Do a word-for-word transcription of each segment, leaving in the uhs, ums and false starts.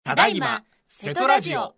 ただいま瀬戸ラジオ。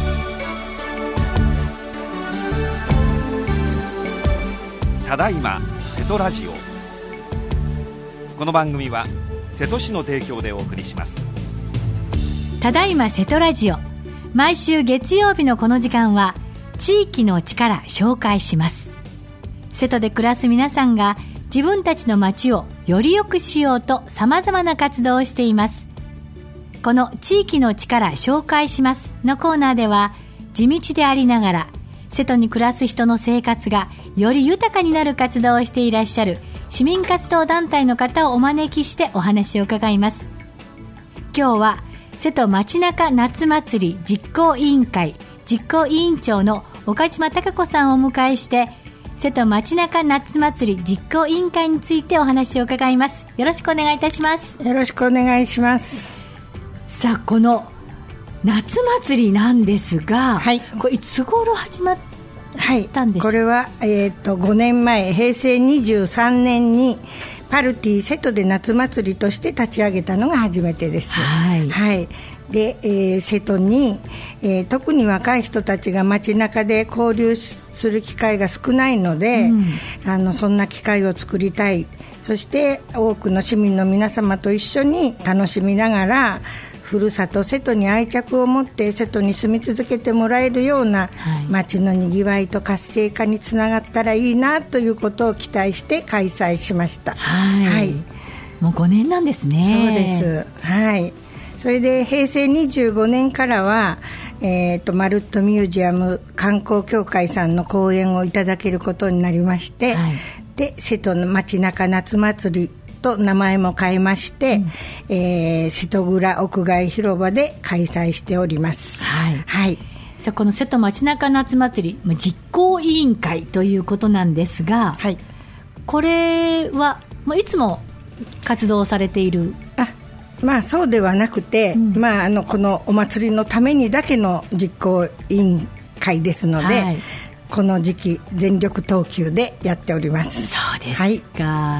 ただいま瀬戸ラジオ。この番組は瀬戸市の提供でお送りします。 ただいま瀬戸ラジオ、毎週月曜日のこの時間は地域の力紹介します。瀬戸で暮らす皆さんが自分たちの街をより良くしようと様々な活動をしています。この地域の力紹介しますのコーナーでは、地道でありながら瀬戸に暮らす人の生活がより豊かになる活動をしていらっしゃる市民活動団体の方をお招きしてお話を伺います。今日は瀬戸街中夏祭り実行委員会実行委員長の岡島貴子さんをお迎えして、瀬戸街中夏祭り実行委員会についてお話を伺います。よろしくお願いいたします。 よろしくお願いします。 さあ、この夏祭りなんですが、 はい、 これいつ頃始まったんでしょう。 はい、これは、えー、とごねんまえへいせいにじゅうさんねんにパルティ瀬戸で夏祭りとして立ち上げたのが初めてです。 はい、 はい、で、えー、瀬戸に、えー、特に若い人たちが街中で交流する機会が少ないので、うん、あのそんな機会を作りたい。そして多くの市民の皆様と一緒に楽しみながら、ふるさと瀬戸に愛着を持って瀬戸に住み続けてもらえるような街のにぎわいと活性化につながったらいいなということを期待して開催しました。 はい、はい、もうごねんなんですね。 そうです、はい、それでへいせいにじゅうごねんからは、えー、とマルットミュージアム観光協会さんの講演をいただけることになりまして、はい、で瀬戸の街中夏祭りと名前も変えまして、うん、えー、瀬戸倉屋外広場で開催しております。 はい、 はい、 さあ、この瀬戸街中夏祭り実行委員会ということなんですが、 はい、 これはもういつも活動されている。 あ、まあ、そうではなくて、うん、まあ、あのこのお祭りのためにだけの実行委員会ですので、はい、この時期全力投球でやっております。 そうですか、はい、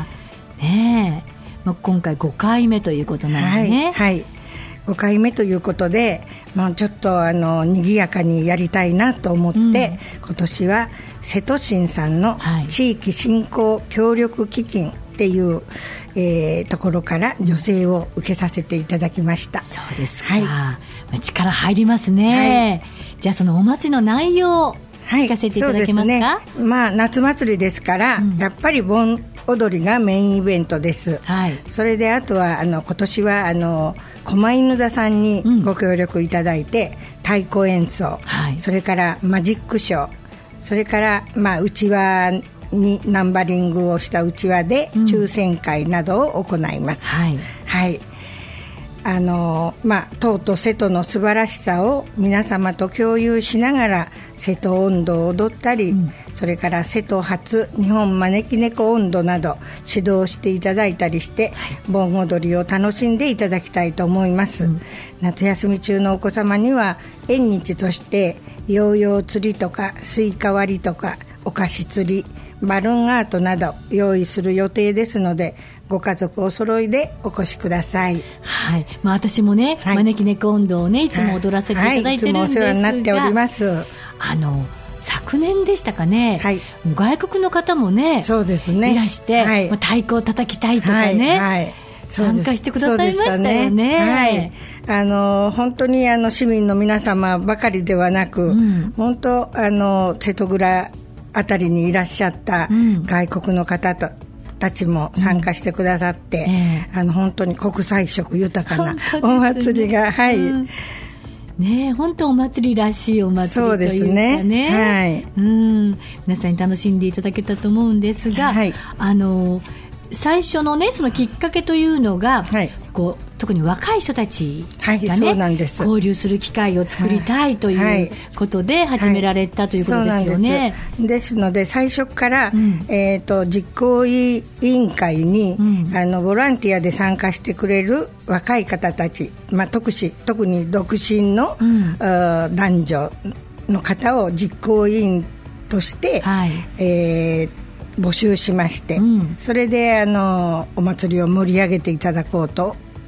ねえ、まあ、今回ごかいめということなんでね。 はい、はい、ごかいめということで、まあ、ちょっとあの賑やかにやりたいなと思って、うん、今年は瀬戸新さんの地域振興協力基金っていう、えー、ところから助成を受けさせていただきました。 そうですか、はい、力入りますね。はい、じゃあそのお祭りの内容を聞かせていただけますか。はい、そうですね、 まあ、夏祭りですから、うん、やっぱり盆踊りがメインイベントです。はい、それであとはあの今年はあの狛犬座さんにご協力いただいて、うん、太鼓演奏、はい、それからマジックショー、それから、まあ、うちわにナンバリングをしたうちわで抽選会などを行います。うん、はい、はい、あのまあ、東都瀬戸の素晴らしさを皆様と共有しながら瀬戸音頭を踊ったり、うん、それから瀬戸発日本招き猫音頭など指導していただいたりして、はい、盆踊りを楽しんでいただきたいと思います。うん、夏休み中のお子様には縁日としてヨーヨー釣りとかスイカ割りとかお菓子釣り、バルーンアートなど用意する予定ですので、ご家族お揃いでお越しください。 はい、まあ、私もね、はい、招き猫音頭をねいつも踊らせていただいてるんですが、はい、いつもお世話になっております。あの昨年でしたかね、はい、外国の方もね、そうですね、いらして、はい、まあ、太鼓を叩きたいとかね、はいはい、参加してくださいましたよね。 はい、あの本当にあの市民の皆様ばかりではなく、うん、本当あの瀬戸倉あたりにいらっしゃった外国の方と、うん、たちも参加してくださって、うん、えー、あの本当に国際色豊かなお祭りが、ね、はい、うん、 ね、本当お祭りらしいお祭りというかね、そうですね、はい、うん、皆さんに楽しんでいただけたと思うんですが、はい、あの最初のねそのきっかけというのが、はい、こう特に若い人たちがね、はい、そうなんです、交流する機会を作りたいということで始められた、はい、ということですよね。 です、ですので最初から、うん、えー、と実行委員会に、うん、あのボランティアで参加してくれる若い方たち、まあ、特, し特に独身の、うん、男女の方を実行委員として、はい、えー、募集しまして、うん、それであのお祭りを盛り上げていただこうと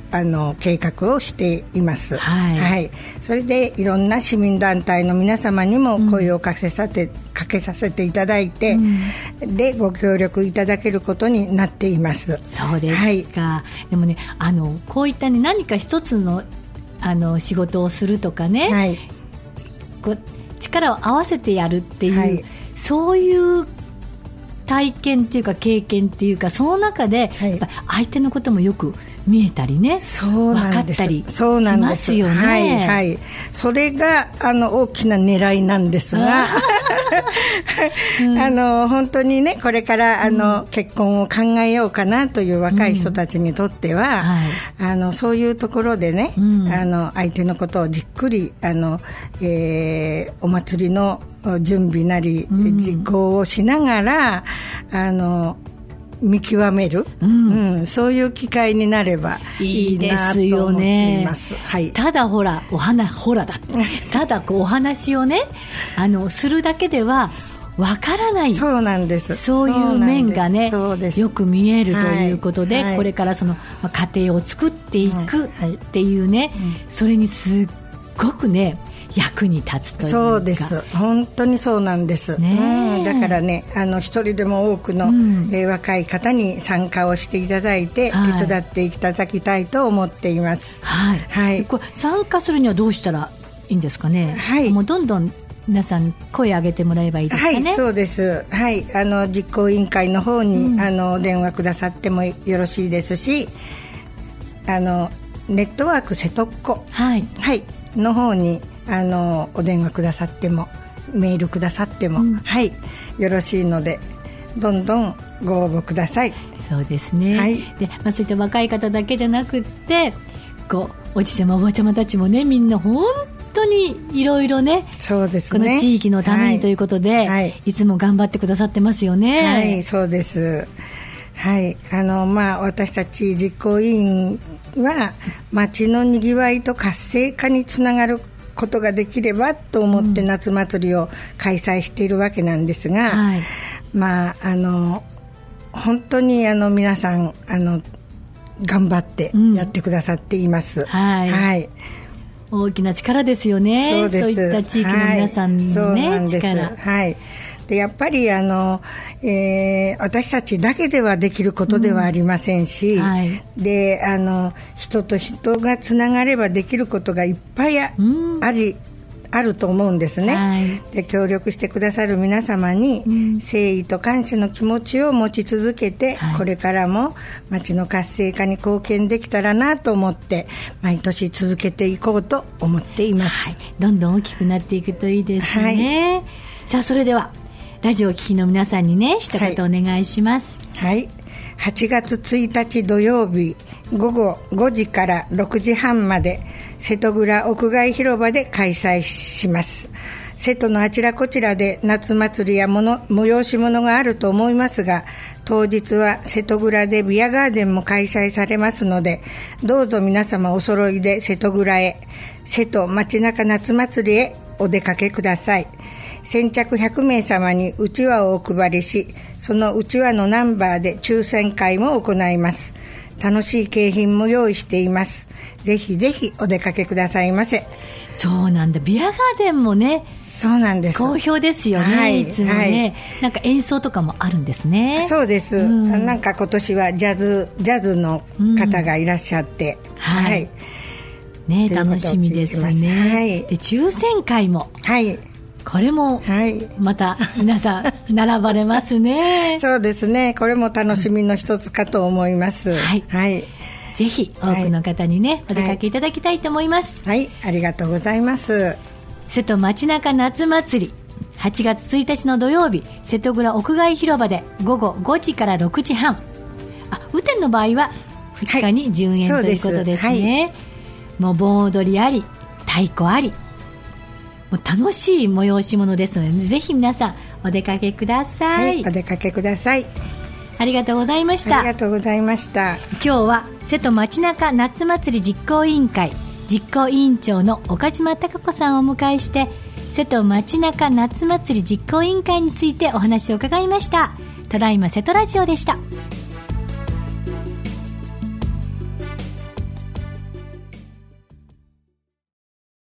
あの計画をしています、 はいはい、それでいろんな市民団体の皆様にも声をかけさせて、うん、かけさせていただいて、うん、でご協力いただけることになっています。 そうですか、はい、でもねあのこういった、ね、何か一つの、あの仕事をするとかね、はい、こう力を合わせてやるっていう、はい、そういう体験っていうか経験っていうかその中で、はい、やっぱ相手のこともよく見えたりね、 そうなんです、 分かったりしそうなんですますよね。 はいはい、それがあの大きな狙いなんですがうん、あの本当にねこれからあの、うん、結婚を考えようかなという若い人たちにとっては、うんはい、あのそういうところでね、うん、あの相手のことをじっくりあの、えー、お祭りの準備なり、うん、実行をしながらあの見極める、うんうん、そういう機会になればいいなと思っています。いいですよね、はい、ただほらお話ほらだただこうお話をねあのするだけではわからない、 そうなんです、 そういう面がねよく見えるということで、はいはい、これからその家庭を作っていくっていうね、はいはい、それにすっごくね役に立つというか。 そうです、本当にそうなんです、ねうん、だからねあの一人でも多くの、うんえー、若い方に参加をしていただいて、はい、手伝っていただきたいと思っています、 はいはい、これ参加するにはどうしたらいいんですかね、はい、もうどんどん皆さん声上げてもらえばいいですかね。 はいそうです、はい、あの実行委員会の方に、うん、あの電話くださってもよろしいですしあのネットワーク瀬戸っ子、はいはい、の方にあのお電話くださってもメールくださっても、うんはい、よろしいのでどんどんご応募ください。 そうですね、はいでまあ、そういった若い方だけじゃなくってこうおじちゃまおばちゃまたちもねみんな本当にいろいろねそうですねこの地域のためにということで、はいはい、いつも頑張ってくださってますよね。 はいそうですはいあのまあ、私たち実行委員は町のにぎわいと活性化につながることができればと思って夏祭りを開催しているわけなんですが、うんはいまあ、あの本当にあの皆さんあの頑張ってやってくださっています、うんはいはい、 大きな力ですよね。そうです、そういった地域の皆さんの、ねはい、そうなんです力、 はいでやっぱりあの、えー、私たちだけではできることではありませんし、うんはい、であの人と人がつながればできることがいっぱい あ,、うん、あ, りあると思うんですね、はい、で協力してくださる皆様に、うん、誠意と感謝の気持ちを持ち続けて、はい、これからも町の活性化に貢献できたらなと思って毎年続けていこうと思っています、はい、 どんどん大きくなっていくといいですね、はい、さあそれではラジオを聴きの皆さんにね一言お願いします。 はい、はい、はちがつついたち土曜日ごごごじからろくじはんまで瀬戸倉屋外広場で開催します。瀬戸のあちらこちらで夏祭りやもの催し物があると思いますが当日は瀬戸倉でビアガーデンも開催されますのでどうぞ皆様お揃いで瀬戸倉へ瀬戸街中夏祭りへお出かけください。先着ひゃくめい様にうちわをお配りしそのうちわのナンバーで抽選会も行います。楽しい景品も用意しています。ぜひぜひお出かけくださいませ。 そうなんだビアガーデンもねそうなんです好評ですよね、はい、いつもね、はい、なんか演奏とかもあるんですね。 そうです、うん、なんか今年はジャズジャズの方がいらっしゃって、うん、はい、はい、 ね、楽しみですね、はい、で抽選会も、はい、これもまた皆さん並ばれますねそうですねこれも楽しみの一つかと思います、うん、はい、はい、 ぜひ多くの方にね、はい、お出かけいただきたいと思います。 はい、はい、ありがとうございます。 瀬戸街中夏祭りはちがつついたちの土曜日瀬戸倉屋外広場でごごごじからろくじはんあ雨天の場合はふつかに順延、はい、ということですね、はい、もう盆踊りあり太鼓ありもう楽しい催し物ですのでぜひ皆さんお出かけください、はい、 お出かけください。 ありがとうございました。 ありがとうございました。 今日は瀬戸街中夏祭り実行委員会実行委員長の岡島貴子さんをお迎えして瀬戸街中夏祭り実行委員会についてお話を伺いました。ただいま瀬戸ラジオでした。